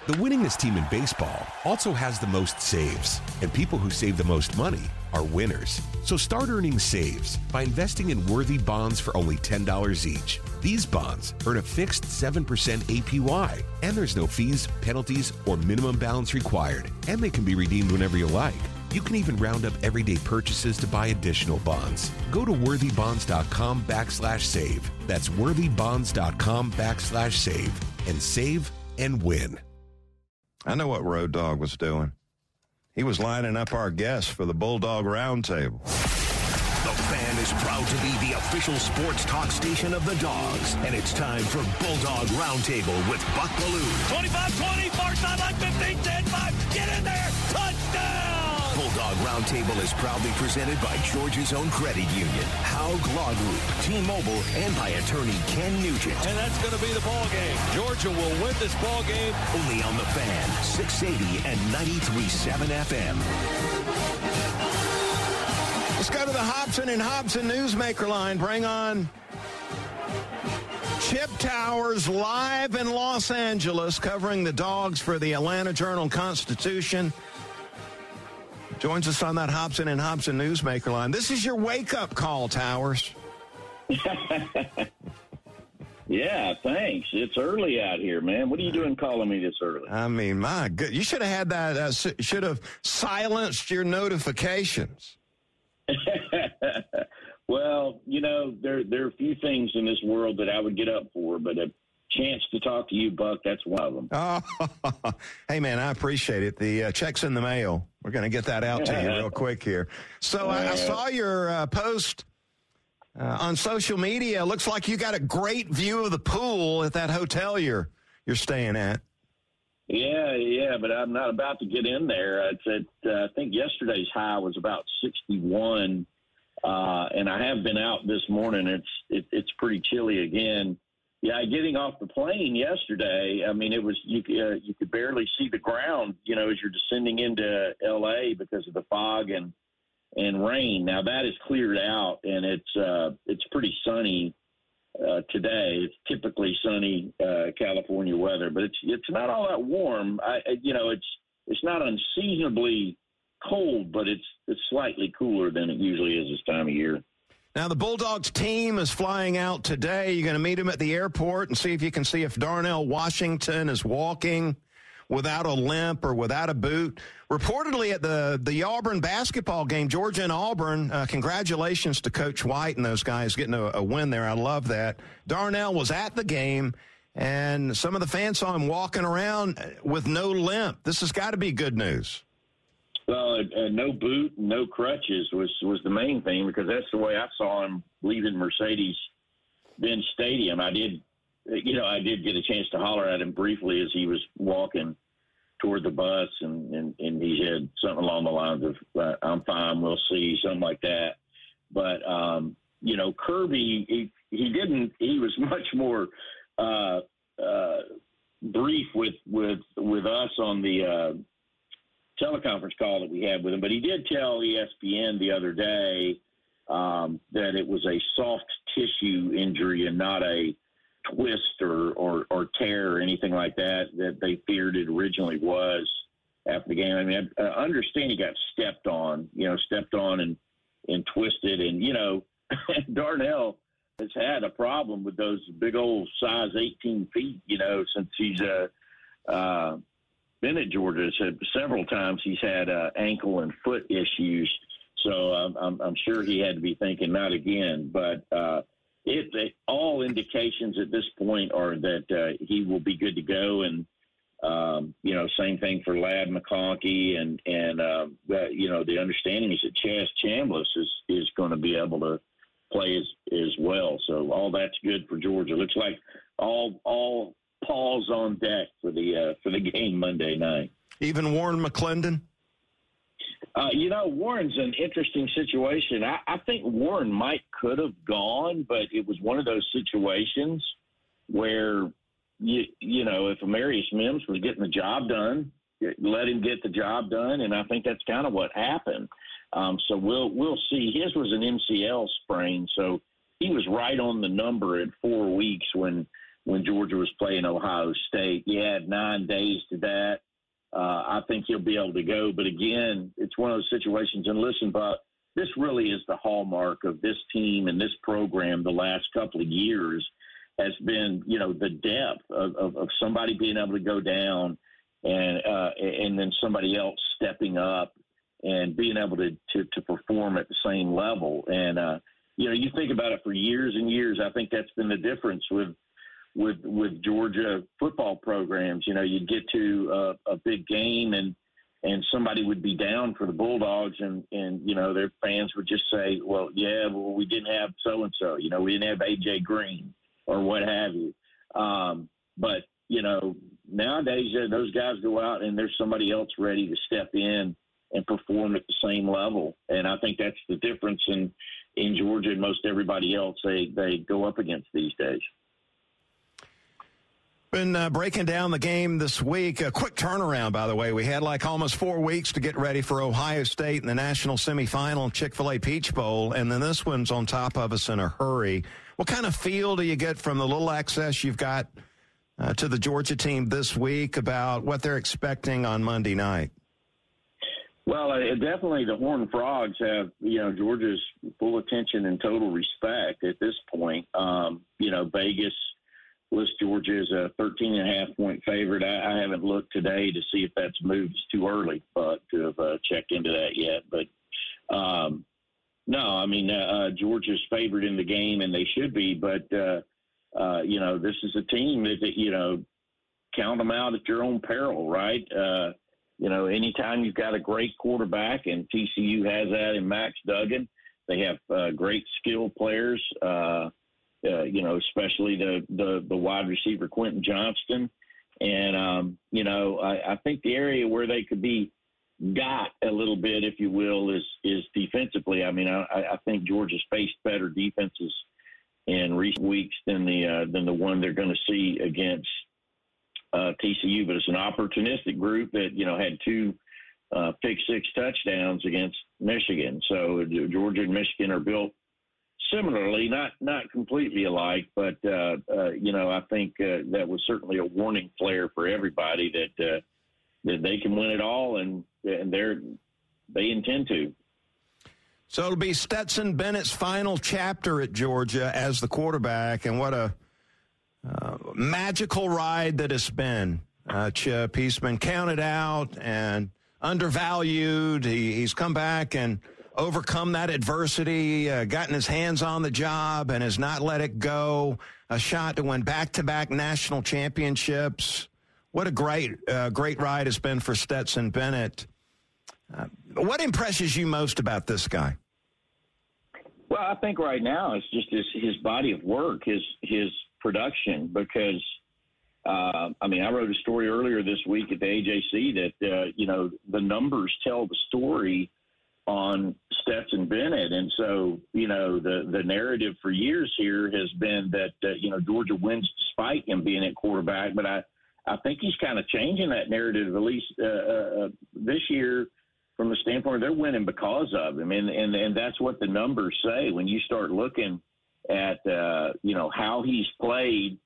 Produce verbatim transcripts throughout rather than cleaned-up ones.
The winningest team in baseball also has the most saves, and people who save the most money are winners. So start earning saves by investing in Worthy bonds for only ten dollars each. These bonds earn a fixed seven percent A P Y, and there's no fees, penalties, or minimum balance required, and they can be redeemed whenever you like. You can even round up everyday purchases to buy additional bonds. Go to worthybonds.com backslash save. That's worthybonds.com backslash save and save and win. I know what Road Dogg was doing. He was lining up our guests for the Bulldog Roundtable. The Fan is proud to be the official sports talk station of the Dogs, and it's time for Bulldog Roundtable with Buck Belue. twenty-five twenty, far sideline, fifteen ten five, get in there, touchdown! Bulldog Roundtable is proudly presented by Georgia's own credit union, Haug Law Group, T-Mobile, and by attorney Ken Nugent. And that's going to be the ball game. Georgia will win this ball game. Only on The Fan, six eighty and ninety-three point seven F M. Let's go to the Hobson and Hobson Newsmaker line. Bring on Chip Towers live in Los Angeles, covering the Dogs for the Atlanta Journal-Constitution. Joins us on that Hobson and Hobson Newsmaker line. This is your wake-up call, Towers. Yeah, thanks. It's early out here, man. What are you doing calling me this early? I mean, my good. You should have had that. Uh, should have silenced your notifications. Well, you know, there there are a few things in this world that I would get up for, but a chance to talk to you, Buck, that's one of them. Oh, hey, man, I appreciate it. The uh, check's in the mail. We're going to get that out to you real quick here. So I, I saw your uh, post uh, on social media. Looks like you got a great view of the pool at that hotel you're you're staying at. Yeah, yeah, but I'm not about to get in there. It's at, uh, I think yesterday's high was about sixty-one, uh, and I have been out this morning. It's it, it's pretty chilly again. Yeah, getting off the plane yesterday, I mean, it was you uh, you could barely see the ground, you know, as you're descending into L A because of the fog and and rain. Now that is cleared out, and it's uh, it's pretty sunny. Uh, today, it's typically sunny uh, California weather, but it's it's not all that warm. I, you know, it's it's not unseasonably cold, but it's it's slightly cooler than it usually is this time of year. Now the Bulldogs team is flying out today. You're going to meet them at the airport and see if you can see if Darnell Washington is walking without a limp or without a boot. Reportedly at the, the Auburn basketball game, Georgia and Auburn, uh, congratulations to Coach White and those guys getting a, a win there. I love that. Darnell was at the game, and some of the fans saw him walking around with no limp. This has got to be good news. Well, uh, no boot, no crutches was, was the main thing, because that's the way I saw him leaving Mercedes-Benz Stadium. I did You know, I did get a chance to holler at him briefly as he was walking toward the bus, and, and, and he had something along the lines of, uh, I'm fine, we'll see, something like that. But, um, you know, Kirby, he, he didn't, he was much more uh, uh, brief with, with, with us on the uh, teleconference call that we had with him. But he did tell E S P N the other day um, that it was a soft tissue injury and not a twist or, or, or tear or anything like that that they feared it originally was after the game. I mean, I, I understand he got stepped on, you know, stepped on and, and twisted. And, you know, Darnell has had a problem with those big old size eighteen feet, you know, since he's uh, uh, been at Georgia. So several times he's had uh, ankle and foot issues. So um, I'm, I'm sure he had to be thinking not again. But, uh, It, it, all indications at this point are that uh, he will be good to go, and um, you know, same thing for Ladd McConkey, and and uh, that, you know, the understanding is that Chaz Chambliss is is going to be able to play as as well. So all that's good for Georgia. Looks like all all paws on deck for the uh, for the game Monday night. Even Warren McClendon. Uh, you know, Warren's an interesting situation. I, I think Warren might could have gone, but it was one of those situations where, you, you know, if Amarius Mims was getting the job done, let him get the job done, and I think that's kind of what happened. Um, so we'll we'll see. His was an M C L sprain, so he was right on the number at four weeks when when Georgia was playing Ohio State. You had nine days to that. Uh, I think he'll be able to go. But, again, it's one of those situations. And listen, Buck, this really is the hallmark of this team and this program the last couple of years has been, you know, the depth of, of, of somebody being able to go down and uh, and then somebody else stepping up and being able to, to, to perform at the same level. And, uh, you know, you think about it for years and years, I think that's been the difference with with with Georgia football programs. You know, you'd get to a, a big game and, and somebody would be down for the Bulldogs and, and, you know, their fans would just say, well, yeah, well, we didn't have so-and-so. You know, we didn't have A J Green or what have you. Um, but, you know, nowadays uh, those guys go out and there's somebody else ready to step in and perform at the same level. And I think that's the difference in, in Georgia and most everybody else they, they go up against these days. Been uh, breaking down the game this week. A quick turnaround, by the way. We had like almost four weeks to get ready for Ohio State in the national semifinal, Chick-fil-A Peach Bowl, and then this one's on top of us in a hurry. What kind of feel do you get from the little access you've got uh, to the Georgia team this week about what they're expecting on Monday night? Well, uh, definitely the Horned Frogs have, you know, Georgia's full attention and total respect at this point. Um, you know, Vegas lists Georgia as a thirteen and a half point favorite. I, I haven't looked today to see if that's moved. It's too early but to have uh, checked into that yet. But, um, no, I mean, uh, Georgia's favored in the game, and they should be. But, uh, uh, you know, this is a team that, that, you know, count them out at your own peril, right? Uh, you know, anytime you've got a great quarterback, and T C U has that in Max Duggan, they have uh, great skill players, uh, uh, you know, especially the, the, the wide receiver Quentin Johnston. And, um, you know, I, I think the area where they could be got a little bit, if you will, is is defensively. I mean, I, I think Georgia's faced better defenses in recent weeks than the uh, than the one they're going to see against uh, T C U. But it's an opportunistic group that, you know, had two uh, pick six touchdowns against Michigan. So Georgia and Michigan are built similarly, not not completely alike, but uh, uh, you know, I think uh, that was certainly a warning flare for everybody that uh, that they can win it all, and and they're they intend to. So it'll be Stetson Bennett's final chapter at Georgia as the quarterback, and what a uh, magical ride that it's been. Uh, Chip, he's been counted out and undervalued. He, he's come back and overcome that adversity, uh, gotten his hands on the job, and has not let it go. A shot to win back-to-back national championships. What a great, uh, great ride it's been for Stetson Bennett. Uh, what impresses you most about this guy? Well, I think right now it's just his, his body of work, his his production, because, uh, I mean, I wrote a story earlier this week at the A J C that, uh, you know, the numbers tell the story on Stetson Bennett. And so, you know, the, the narrative for years here has been that, uh, you know, Georgia wins despite him being at quarterback. But I, I think he's kind of changing that narrative, at least uh, uh, this year, from the standpoint they're winning because of him. And, and, and that's what the numbers say when you start looking at, uh, you know, how he's played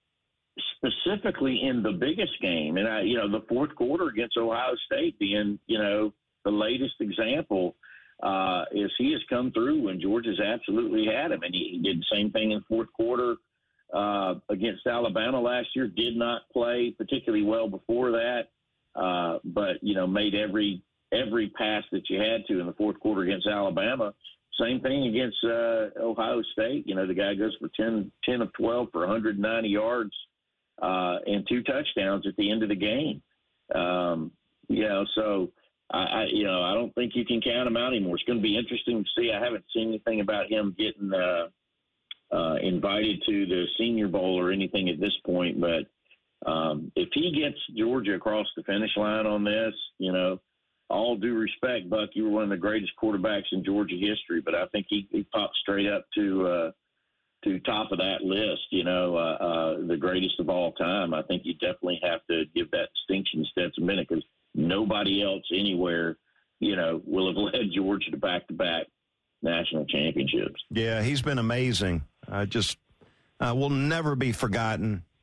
specifically in the biggest game. And, I, you know, the fourth quarter against Ohio State being, you know, the latest example uh, is he has come through when Georgia's absolutely had him. And he, he did the same thing in fourth quarter uh, against Alabama last year, did not play particularly well before that, uh, but, you know, made every every pass that you had to in the fourth quarter against Alabama. Same thing against uh, Ohio State. You know, the guy goes for ten, ten of twelve for one hundred ninety yards uh, and two touchdowns at the end of the game. Um, you know, so, I, I, you know, I don't think you can count him out anymore. It's going to be interesting to see. I haven't seen anything about him getting uh, uh, invited to the Senior Bowl or anything at this point. But um, if he gets Georgia across the finish line on this, you know, all due respect, Buck, you were one of the greatest quarterbacks in Georgia history, but I think he, he popped straight up to uh, to top of that list, you know, uh, uh, the greatest of all time. I think you definitely have to give that distinction to Stetson Bennett because nobody else anywhere, you know, will have led Georgia to back-to-back national championships. Yeah, he's been amazing. Uh, just uh, will never be forgotten.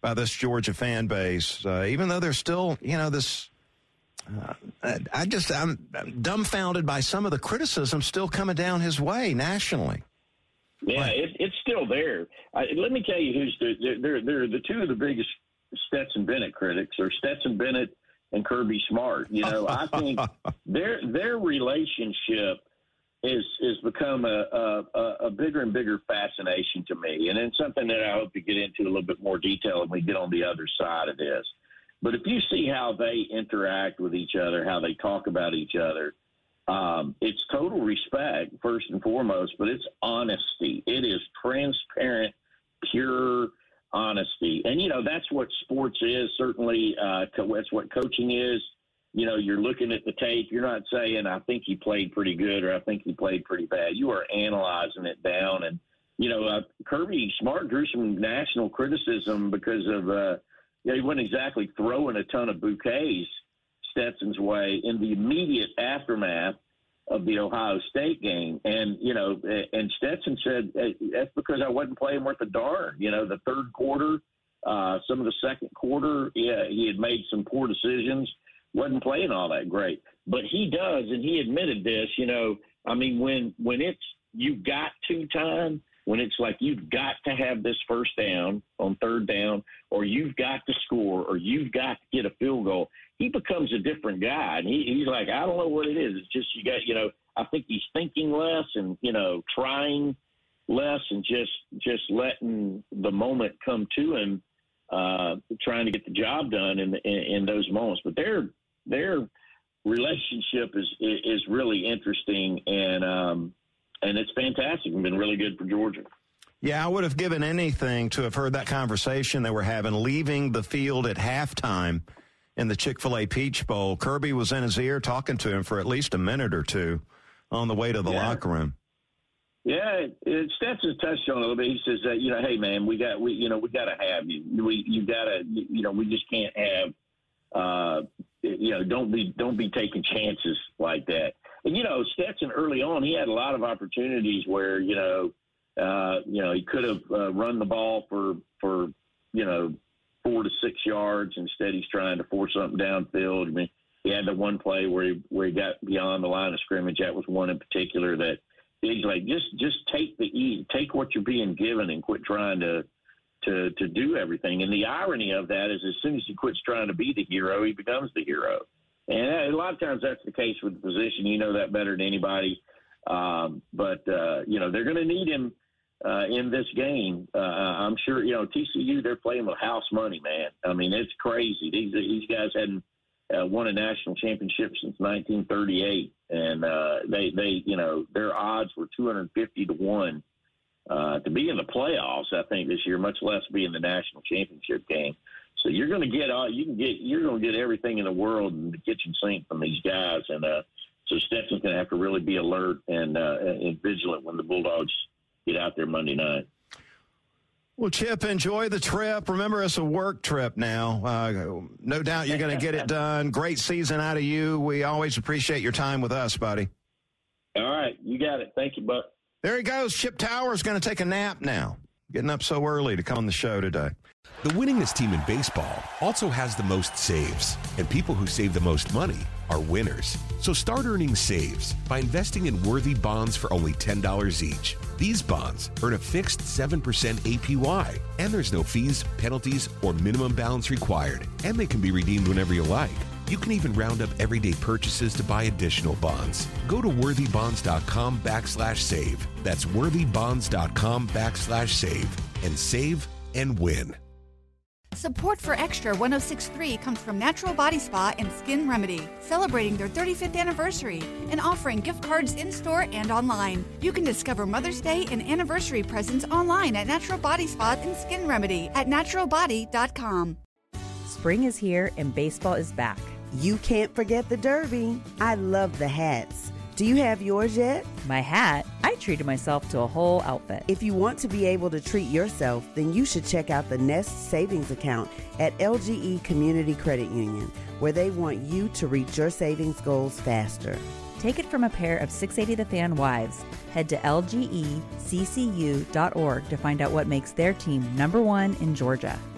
by this Georgia fan base, uh, even though there's still, you know, this. Uh, I just I'm dumbfounded by some of the criticism still coming down his way nationally. Yeah, it, it's still there. I, let me tell you who's the they're they're the two of the biggest Stetson Bennett critics are Stetson Bennett and Kirby Smart. You know, I think their their relationship is is become a, a a bigger and bigger fascination to me, and it's something that I hope to get into a little bit more detail when we get on the other side of this. But if you see how they interact with each other, how they talk about each other, um, it's total respect, first and foremost, but it's honesty. It is transparent, pure honesty. And, you know, that's what sports is, certainly. Uh, that's what coaching is. You know, you're looking at the tape. You're not saying, I think he played pretty good or I think he played pretty bad. You are analyzing it down. And, you know, uh, Kirby Smart drew some national criticism because of uh, – Yeah, he wasn't exactly throwing a ton of bouquets Stetson's way in the immediate aftermath of the Ohio State game. And, you know, and Stetson said, hey, that's because I wasn't playing worth a darn. You know, the third quarter, uh, some of the second quarter, yeah, he had made some poor decisions, wasn't playing all that great. But he does, and he admitted this, you know, I mean, when, when it's you got to time, when it's like you've got to have this first down on third down, or you've got to score, or you've got to get a field goal, he becomes a different guy. And he, he's like, I don't know what it is. It's just you got, you know, I think he's thinking less and, you know, trying less and just just letting the moment come to him, uh, trying to get the job done in, in, in those moments. But their their relationship is is really interesting, and um, and it's fantastic and been really good for Georgia. Yeah, I would have given anything to have heard that conversation they were having leaving the field at halftime in the Chick-fil-A Peach Bowl. Kirby was in his ear talking to him for at least a minute or two on the way to the yeah. locker room. Yeah, it, Stetson touched on it a little bit. He says that, you know, hey man, we got we you know we got to have you. We you got to you know we just can't have uh, you know don't be don't be taking chances like that. And, you know, Stetson early on, he had a lot of opportunities where, you know, uh, you know, he could have uh, run the ball for, for, you know, four to six yards. Instead, he's trying to force something downfield. I mean, he had the one play where he, where he got beyond the line of scrimmage. That was one in particular that he's like, just, just take the easy, take what you're being given and quit trying to, to, to do everything. And the irony of that is as soon as he quits trying to be the hero, he becomes the hero. And a lot of times that's the case with the position. You know that better than anybody. Um, but, uh, you know, they're going to need him uh, in this game. Uh, I'm sure, you know, T C U, they're playing with house money, man. I mean, it's crazy. These these guys hadn't uh, won a national championship since nineteen thirty-eight. And uh, they, they, you know, their odds were two hundred fifty to one uh, to be in the playoffs, I think, this year, much less be in the national championship game. So you're going to get all you can get. You're going to get everything in the world in the kitchen sink from these guys, and uh, so Stetson's going to have to really be alert and uh, and vigilant when the Bulldogs get out there Monday night. Well, Chip, enjoy the trip. Remember, it's a work trip now. Uh, no doubt you're going to get it done. Great season out of you. We always appreciate your time with us, buddy. All right, you got it. Thank you, Buck. There he goes. Chip Towers going to take a nap now. Getting up so early to come on the show today. The winningest team in baseball also has the most saves, and people who save the most money are winners. So start earning saves by investing in worthy bonds for only ten dollars each. These bonds earn a fixed seven percent A P Y, and there's no fees, penalties, or minimum balance required, and they can be redeemed whenever you like. You can even round up everyday purchases to buy additional bonds. Go to worthybonds.com backslash save. That's worthybonds.com backslash save and save and win. Support for Extra one oh six point three comes from Natural Body Spa and Skin Remedy, celebrating their thirty-fifth anniversary and offering gift cards in-store and online. You can discover Mother's Day and anniversary presents online at Natural Body Spa and Skin Remedy at natural body dot com. Spring is here and baseball is back. You can't forget the Derby. I love the hats. Do you have yours yet? My hat? I treated myself to a whole outfit. If you want to be able to treat yourself, then you should check out the Nest Savings Account at L G E Community Credit Union, where they want you to reach your savings goals faster. Take it from a pair of six eighty The Fan wives. Head to L G E C C U dot org to find out what makes their team number one in Georgia.